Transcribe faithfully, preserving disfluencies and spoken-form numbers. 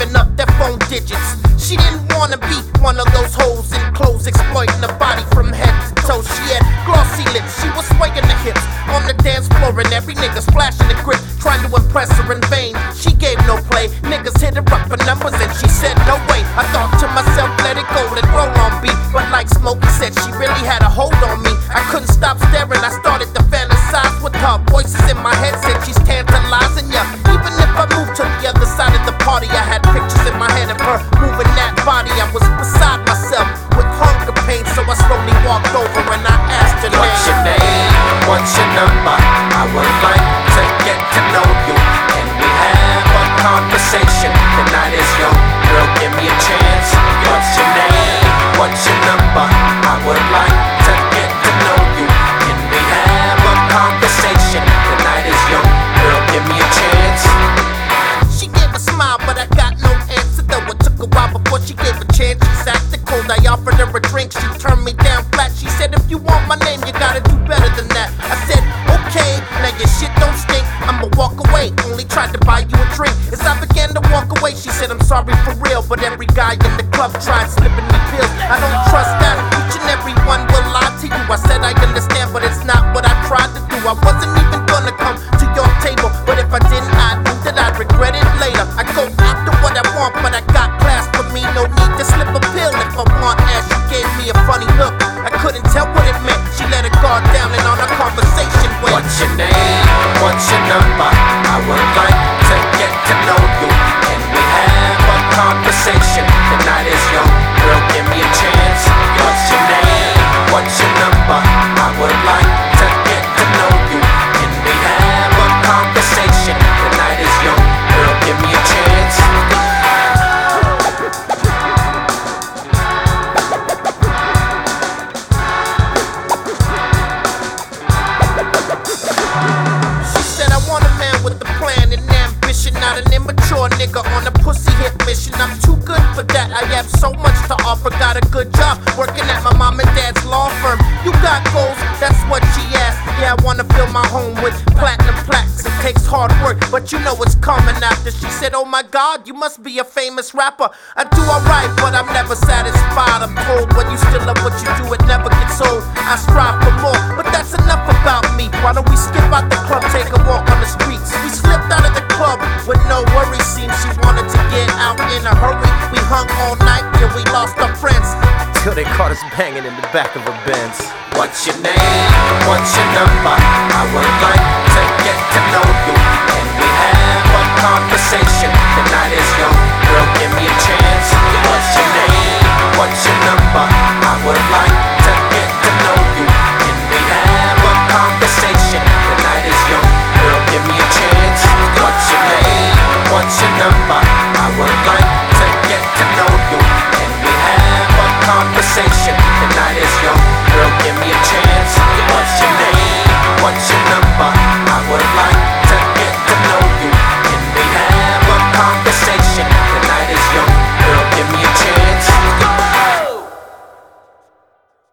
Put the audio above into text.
giving up their phone digits. She didn't wanna be one of those hoes in clothes exploiting the body from head to toe. She had glossy lips, she was swaying the hips on the dance floor, and every nigga's flashing the grip, trying to impress her in vain. She gave no play, niggas hit her up for numbers, and she said no way. I thought to myself, let it go, let roll on beat. But like Smokey said, she really had a hold on me. I couldn't stop staring, I started to fantasize with her. Voices in my head said she's tantalizing ya. Even if I moved to the other side of the party, I had pictures in my head of her moving that body. I was beside myself with hunger pain, so I slowly walked over and I asked her, what's your name? What's your number? I would like to get to know you. Can we have a conversation? The night is young, girl, give me a chance. What's your name? What's your number? I would like to get to know you. Can we have a conversation? The night is young, girl, give me a chance. She gave a smile, but I got no answer though. It took a while before she gave a chance. She acted cold, I offered her a drink. She turned me down flat. She said, if you want my name, you gotta do better than that. I said, okay, now your shit don't stink, I'ma walk away. Only tried to buy you a drink. As I began to walk away, she said, I'm sorry for real, but every guy in the club tried slipping me pills. I don't trust that, each and every one will lie to you. I said I understand, but it's not what I tried to do. I wasn't even gonna come to your table, but if I didn't, I knew that I'd regret it later. I go after what I want, but I got class for me. No need to slip a pill if I want ass. She gave me a funny look, I couldn't tell what it meant. She let her guard down and on our conversation went. What's your name? What's your number? I would like to get to know you. Can we have a conversation? The night is young, girl, give me a chance. What's your name? What's your number? I would like to get to know you. Can we have a conversation? The night is young, girl, give me a chance. Not an immature nigga on a pussy hit mission. I'm too good for that. I have so much to offer. Got a good job working at my mom and dad's law firm. You got goals, that's what she asked. Yeah, I wanna fill my home with platinum plaques. It takes hard work, but you know it's coming after. She said, oh my God, you must be a famous rapper. I do alright, but I'm never satisfied. I'm told when you still love what you do, it never gets old. I strive for more, but that's enough about me. Why don't we skip out the club, take a walk on the streets? We slipped out of the club with no worries, seems she wanted to get out in a hurry. We hung all night till we lost our friends, till they caught us banging in the back of a Benz. What's your name? What's your number? I would like to get to know you. And